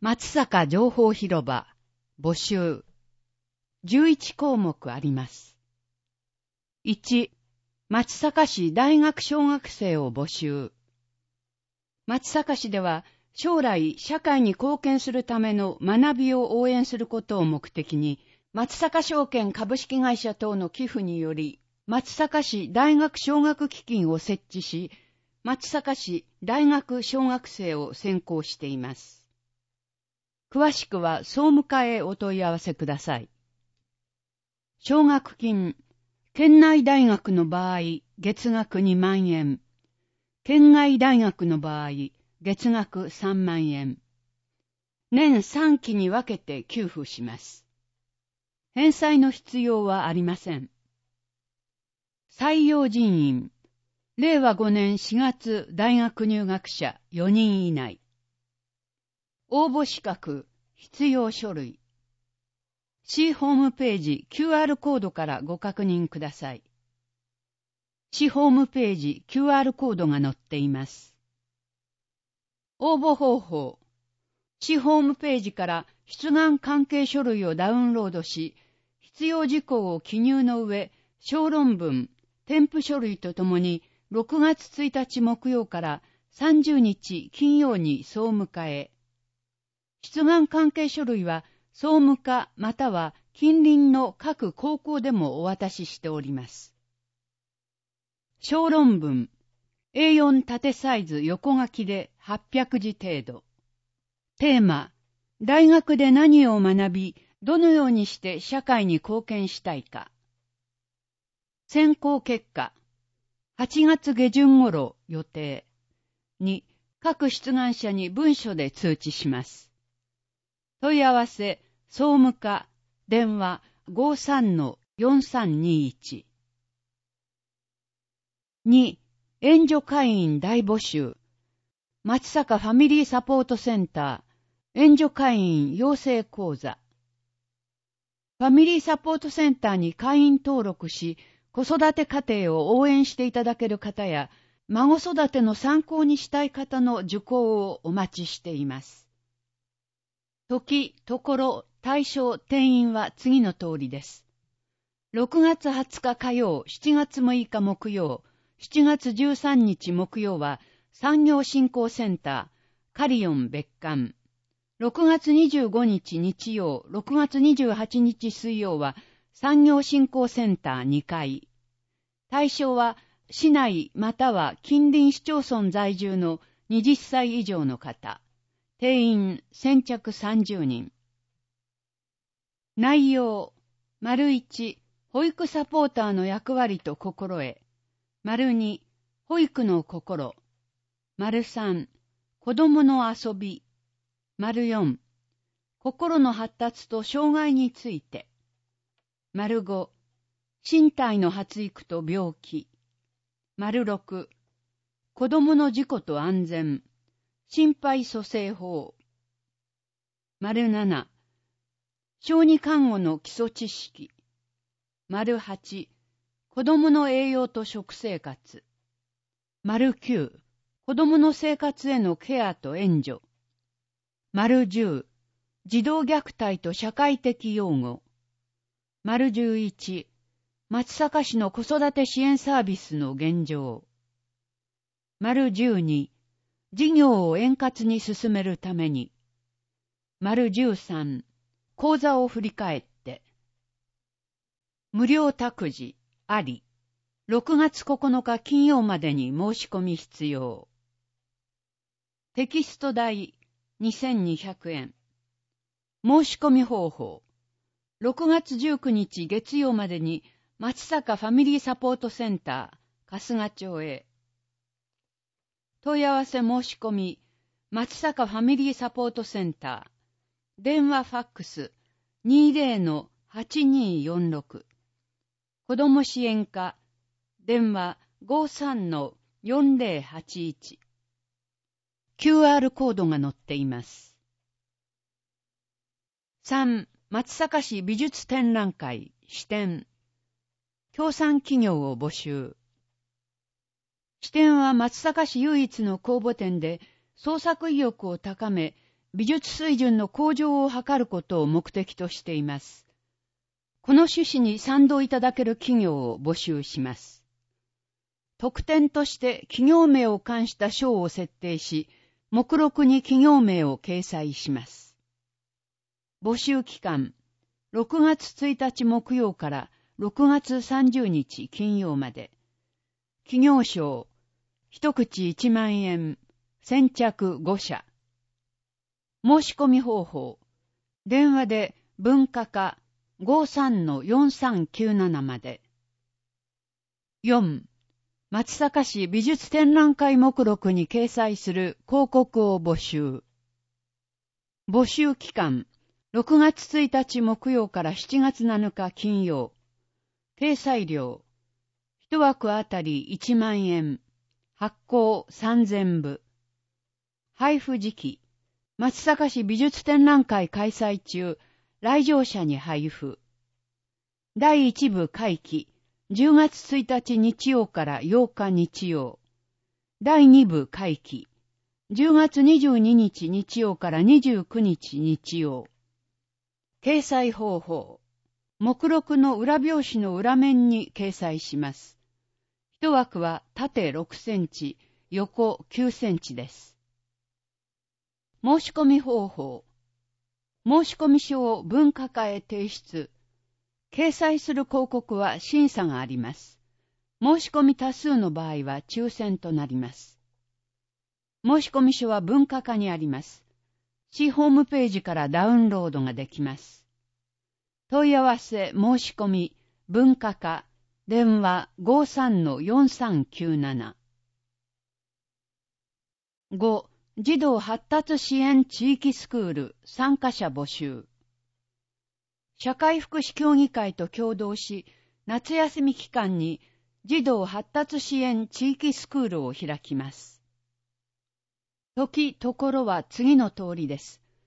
松坂情報広場、募集。11項目あります。1、松阪市大学小学生を募集。松阪市では、将来社会に貢献するための学びを応援することを目的に、松阪証券株式会社等の寄付により、松阪市大学奨学基金を設置し、松阪市大学小学生を選考しています。詳しくは総務課へお問い合わせください。奨学金、県内大学の場合、月額2万円。県外大学の場合、月額3万円。年3期に分けて給付します。返済の必要はありません。採用人員、令和5年4月大学入学者4人以内。応募資格、必要書類。市ホームページ QR コードからご確認ください。市ホームページ QR コードが載っています。応募方法。市ホームページから出願関係書類をダウンロードし、必要事項を記入の上、小論文、添付書類とともに6月1日木曜から30日金曜に総務課へ。出願関係書類は総務課または近隣の各高校でもお渡ししております。小論文、A4 縦サイズ横書きで800字程度。テーマ、大学で何を学び、どのようにして社会に貢献したいか。選考結果、8月下旬頃予定。2、各出願者に文書で通知します。問い合わせ、総務課、電話 53-4321。2、援助会員大募集。松阪ファミリーサポートセンター、援助会員養成講座。ファミリーサポートセンターに会員登録し、子育て家庭を応援していただける方や、孫育ての参考にしたい方の受講をお待ちしています。時、ところ、対象、定員は次の通りです。6月20日火曜、7月6日木曜、7月13日木曜は産業振興センター、カリオン別館。6月25日日曜、6月28日水曜は産業振興センター2階。対象は市内または近隣市町村在住の20歳以上の方。定員先着30人。内容、1、保育サポーターの役割と心得。2、保育の心。3、子供の遊び。4、心の発達と障害について。5、身体の発育と病気。6、子供の事故と安全。心肺蘇生法。7、小児看護の基礎知識。8、子供の栄養と食生活。9、子供の生活へのケアと援助。10、児童虐待と社会的養護。11、松阪市の子育て支援サービスの現状。12、事業を円滑に進めるために。13、講座を振り返って。無料託児、あり。6月9日金曜までに申し込み必要。テキスト代、2200円。申し込み方法。6月19日月曜までに松阪ファミリーサポートセンター、春日町へ。問い合わせ申し込み、松阪ファミリーサポートセンター、電話ファックス 20-8246、子ども支援課、電話 53-4081。QR コードが載っています。3、松阪市美術展覧会、支店。協賛企業を募集。支店は松阪市唯一の公募展で創作意欲を高め、 美術水準の向上を図ることを目的としています。この趣旨に賛同いただける企業を募集します。特典として企業名を冠した賞を設定し、目録に企業名を掲載します。募集期間、6月1日木曜から6月30日金曜まで。企業賞、一口1万円、先着5社。申し込み方法、電話で文化課 53-4397 まで。4. 松阪市美術展覧会目録に掲載する広告を募集。募集期間、6月1日木曜から7月7日金曜。掲載料、1枠あたり1万円。発行3000部。配布時期、松阪市美術展覧会開催中、来場者に配布。第1部会期、10月1日日曜から8日日曜。第2部会期、10月22日日曜から29日日曜。掲載方法。目録の裏表紙の裏面に掲載します。一枠は縦6センチ、横9センチです。申し込み方法。申込書を文化課へ提出。掲載する広告は審査があります。申し込み多数の場合は抽選となります。申込書は文化課にあります。市ホームページからダウンロードができます。問い合わせ申し込み文化課電話 53-4397。5. 児童発達支援地域スクール参加者募集。社会福祉協議会と共同し、夏休み期間に児童発達支援地域スクールを開きます。時、ところは次の通りです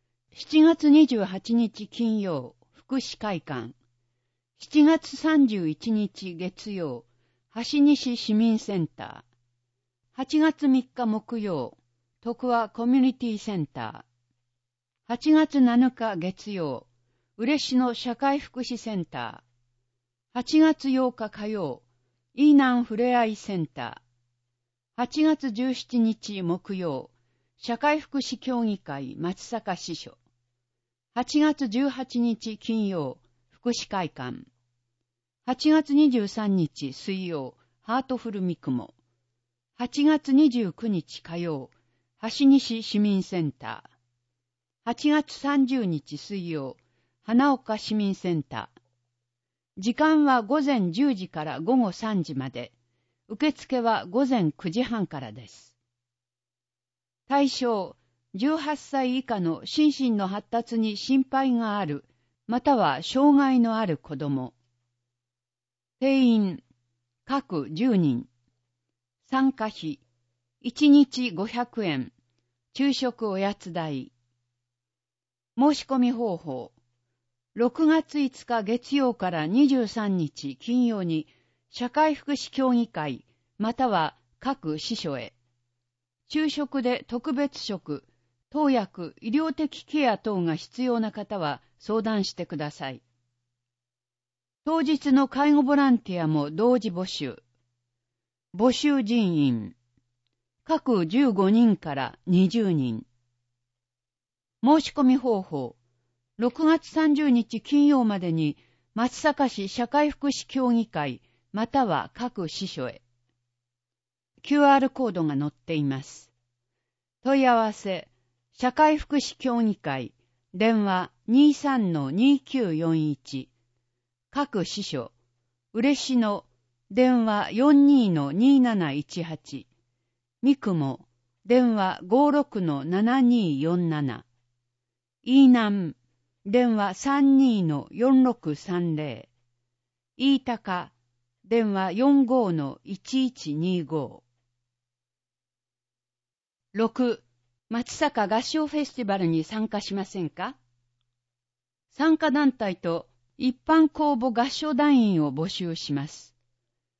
。7月28日金曜、福祉会館。7月31日月曜、橋西市民センター。8月3日木曜、徳和コミュニティセンター。8月7日月曜、嬉野社会福祉センター。8月8日火曜、飯南ふれあいセンター。8月17日木曜、社会福祉協議会松阪支所。8月18日金曜、福祉会館。8月23日水曜、ハートフル三雲。8月29日火曜、橋西市民センター。8月30日水曜、花岡市民センター。時間は午前10時から午後3時まで。受付は午前9時半からです。対象、18歳以下の心身の発達に心配がある、または障害のある子供。定員、各10人。参加費、1日500円。昼食おやつ代。申し込み方法。6月5日月曜から23日金曜に社会福祉協議会または各支所へ。昼食で特別食、投薬、医療的ケア等が必要な方は相談してください。当日の介護ボランティアも同時募集。募集人員。各15人から20人。申し込み方法。6月30日金曜までに松阪市社会福祉協議会または各支所へ。QR コードが載っています。問い合わせ、社会福祉協議会、電話 23-2941。各支所、嬉野、電話 42-2718。三雲、電話 56-7247。飯南、電話 32-4630。飯高、電話 45-1125。6. 松阪合唱フェスティバルに参加しませんか？参加団体と一般公募合唱団員を募集します。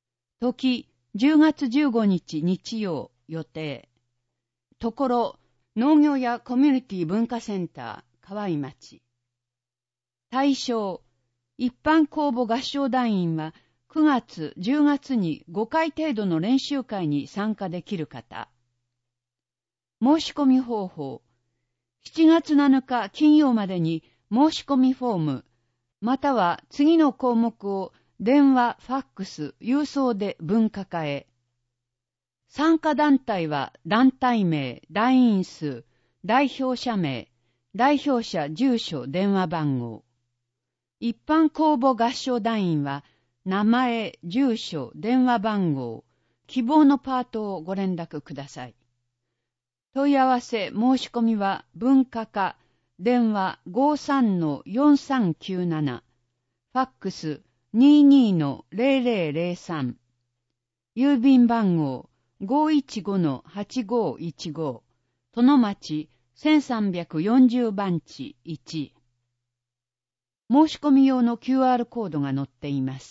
時、10月15日日曜予定。ところ、 農業やコミュニティ文化センター、河合町。対象、一般公募合唱団員は9月、10月に5回程度の練習会に参加できる方。申し込み方法。7月7日金曜までに申し込みフォーム、または次の項目を電話、ファックス、郵送で分科化へ。参加団体は団体名、団員数、代表者名、代表者住所、電話番号。一般公募合唱団員は名前、住所、電話番号、希望のパートをご連絡ください。問い合わせ申し込みは文化課、電話 53-4397、ファックス 22-0003、郵便番号 515-8515、殿町1340番地1。申し込み用の QR コードが載っています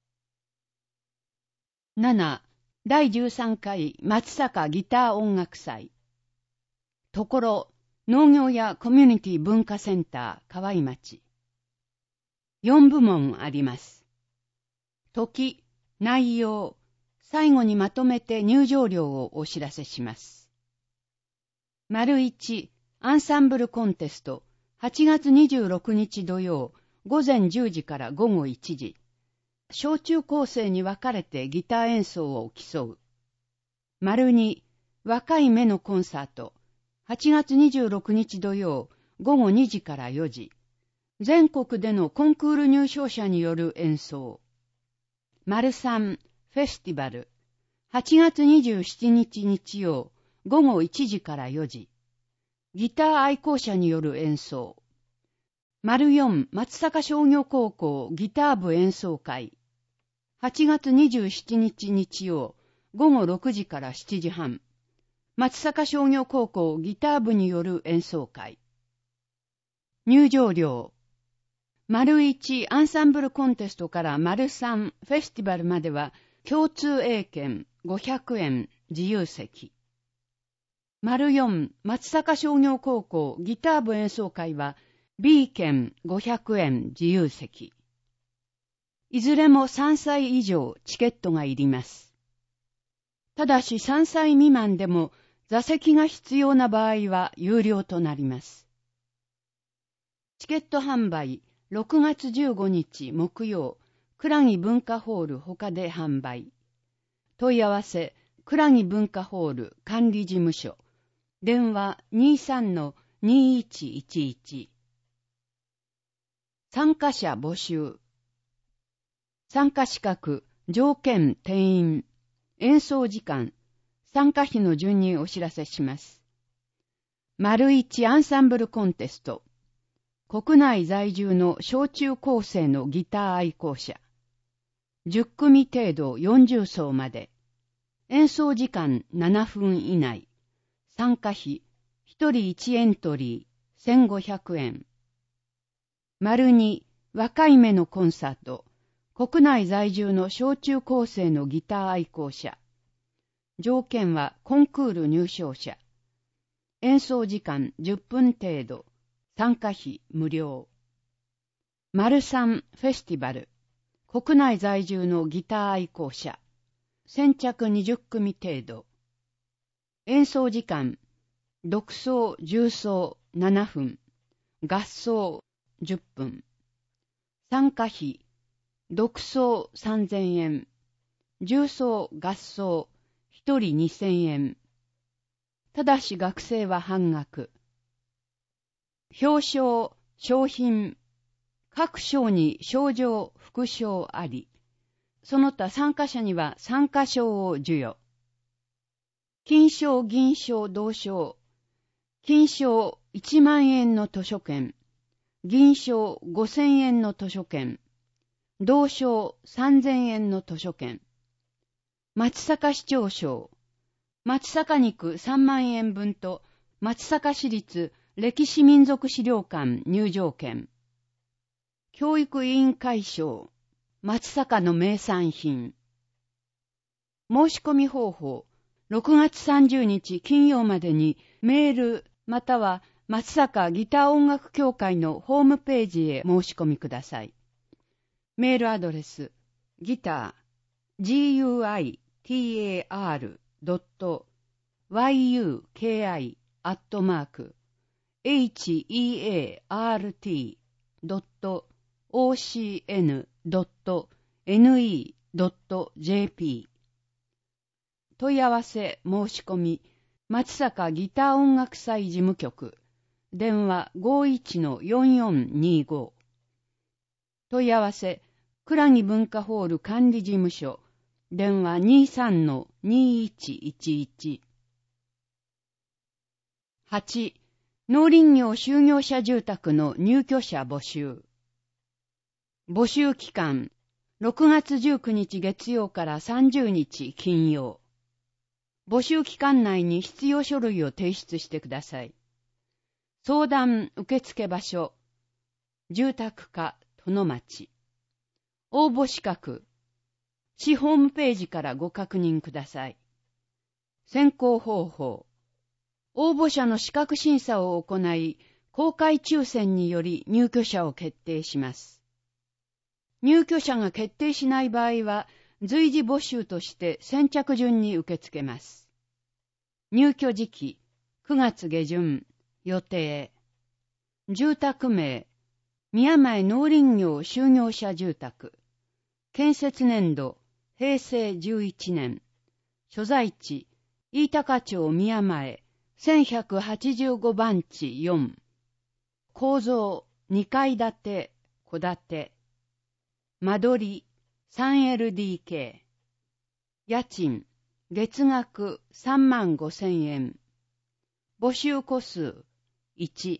。7. 第13回松阪ギター音楽祭。ところ、農業やコミュニティ文化センター、河合町。4部門あります。時、内容、最後にまとめて入場料をお知らせします。丸1、アンサンブルコンテスト、8月26日土曜、午前10時から午後1時。小中高生に分かれてギター演奏を競う。丸2、若い目のコンサート、8月26日土曜、午後2時から4時。全国でのコンクール入賞者による演奏。丸3、フェスティバル。8月27日日曜、午後1時から4時。ギター愛好者による演奏。丸4、松阪商業高校ギター部演奏会。8月27日日曜、午後6時から7時半。松阪商業高校ギター部による演奏会。入場料。丸1アンサンブルコンテストから丸3フェスティバルまでは共通 A 券500円自由席。丸4松阪商業高校ギター部演奏会は B 券500円自由席。いずれも3歳以上チケットがいります。ただし3歳未満でも座席が必要な場合は有料となります。チケット販売6月15日木曜、倉木文化ホール他で販売。問い合わせ、倉木文化ホール管理事務所。電話 23-2111。参加者募集。参加資格、条件、定員、演奏時間、参加費の順にお知らせします。丸1アンサンブルコンテスト。国内在住の小中高生のギター愛好者。10組程度40奏まで。演奏時間7分以内。参加費、1人1エントリー、1500円。丸2、若い目のコンサート。国内在住の小中高生のギター愛好者。条件はコンクール入賞者。演奏時間10分程度。参加費無料。丸3フェスティバル。国内在住のギター愛好者。先着20組程度。演奏時間。独奏、重奏7分。合奏10分。参加費。独奏3000円。重奏、合奏1人2000円。ただし学生は半額。表彰、賞品。各賞に賞状、副賞あり。その他参加者には参加賞を授与。金賞、銀賞、銅賞。金賞1万円の図書券。銀賞5000円の図書券。銅賞3000円の図書券。松阪市長賞。松阪肉3万円分と松阪市立歴史民族資料館入場券。教育委員会賞。松阪の名産品。申し込み方法。 6月30日金曜までにメールまたは松坂ギター音楽協会のホームページへ申し込みください。メールアドレスギター guitar.heart.ocn.ne.jp 問い合わせ申し込み松坂ギター音楽祭事務局電話 51-4425 問い合わせ倉木文化ホール管理事務所電話 23-2111 8. 農林業就業者住宅の入居者募集募集期間6月19日月曜から30日金曜募集期間内に必要書類を提出してください。相談受付場所住宅課殿町応募資格市ホームページからご確認ください。選考方法応募者の資格審査を行い公開抽選により入居者を決定します。入居者が決定しない場合は随時募集として先着順に受け付けます。入居時期9月下旬予定住宅名宮前農林業就業者住宅建設年度平成11年所在地飯高町宮前1185番地4構造2階建て戸建て間取り 3LDK 家賃月額35,000円募集戸数1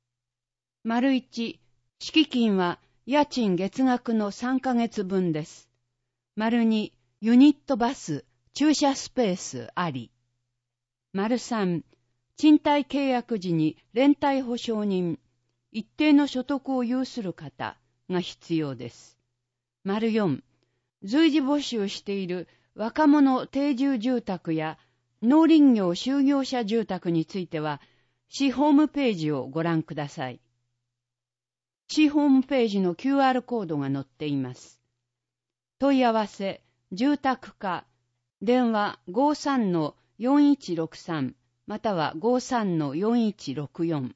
1敷金は家賃月額の3ヶ月分です。2ユニットバス駐車スペースあり。3賃貸契約時に連帯保証人一定の所得を有する方が必要です。4随時募集している若者定住住宅や農林業就業者住宅については市ホームページをご覧ください。市ホームページの QR コードが載っています。問い合わせ住宅課電話 53-4163 または 53-4164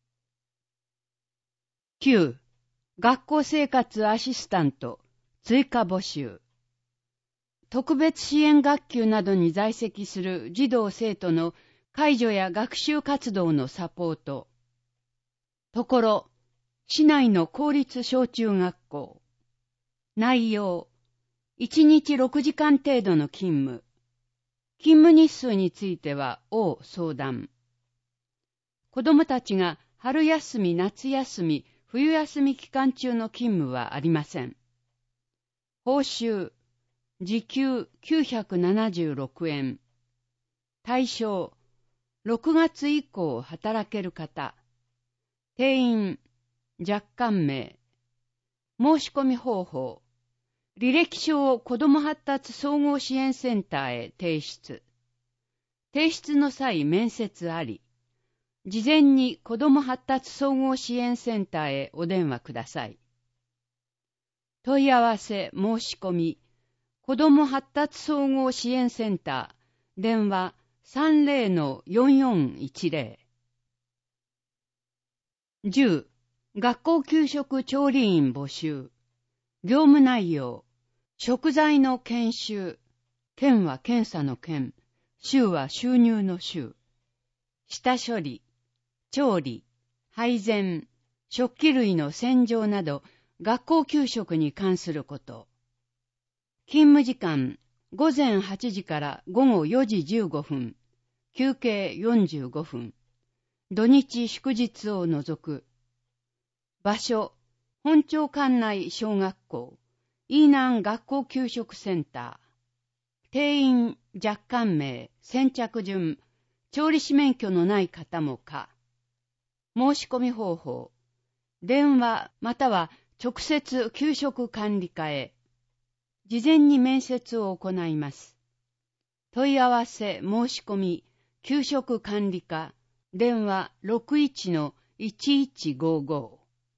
9. 学校生活アシスタント追加募集特別支援学級などに在籍する児童生徒の介助や学習活動のサポートところ市内の公立小中学校内容1日6時間程度の勤務日数については相談子どもたちが春休み夏休み冬休み期間中の勤務はありません。報酬時給976円対象6月以降働ける方定員若干名申し込み方法履歴書を子ども発達総合支援センターへ提出の際面接あり事前に子ども発達総合支援センターへお電話ください。問い合わせ申し込み子ども発達総合支援センター電話 30-4410 10. 学校給食調理員募集業務内容食材の検収検は検査の検収は収入の収下処理調理配膳食器類の洗浄など学校給食に関すること勤務時間午前8時から午後4時15分休憩45分土日祝日を除く場所本町管内小学校飯南学校給食センター定員若干名先着順調理師免許のない方も可申し込み方法電話または直接給食管理課へ事前に面接を行います。 問い合わせ申し込み給食管理課電話 61-1155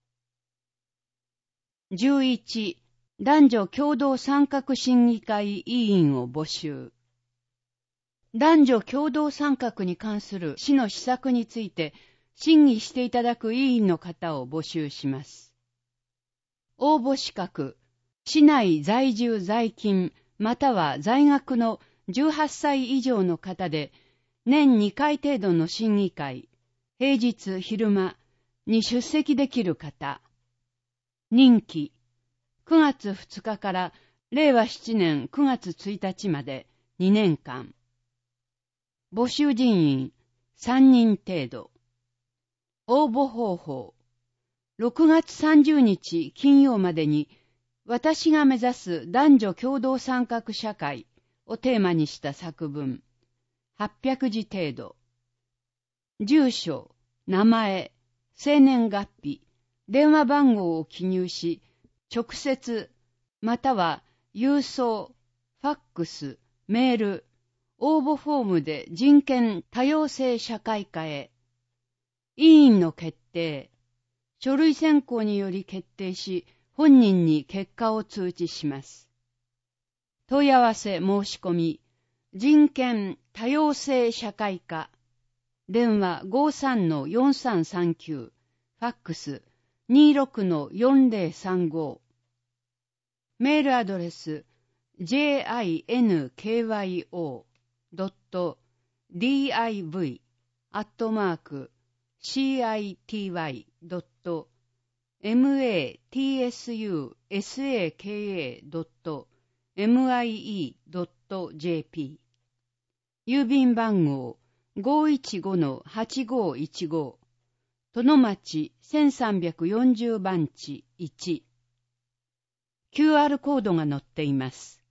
11. 男女共同参画審議会委員を募集。男女共同参画に関する市の施策について審議していただく委員の方を募集します。応募資格、市内在住在勤または在学の18歳以上の方で、年2回程度の審議会、平日昼間に出席できる方。任期、9月2日から令和7年9月1日まで2年間。募集人員3人程度。応募方法。6月30日金曜までに、私が目指す男女共同参画社会をテーマにした作文、800字程度。住所、名前、生年月日、電話番号を記入し、直接、または郵送、ファックス、メール、応募フォームで人権多様性社会科へ。委員の決定。書類選考により決定し、本人に結果を通知します。問い合わせ申し込み、人権多様性社会科。電話 53-4339、ファックス 26-4035。メールアドレス city.div@city.mie.mie.jp 郵便番号 515-8515 殿町1340番地1 QR コードが載っています。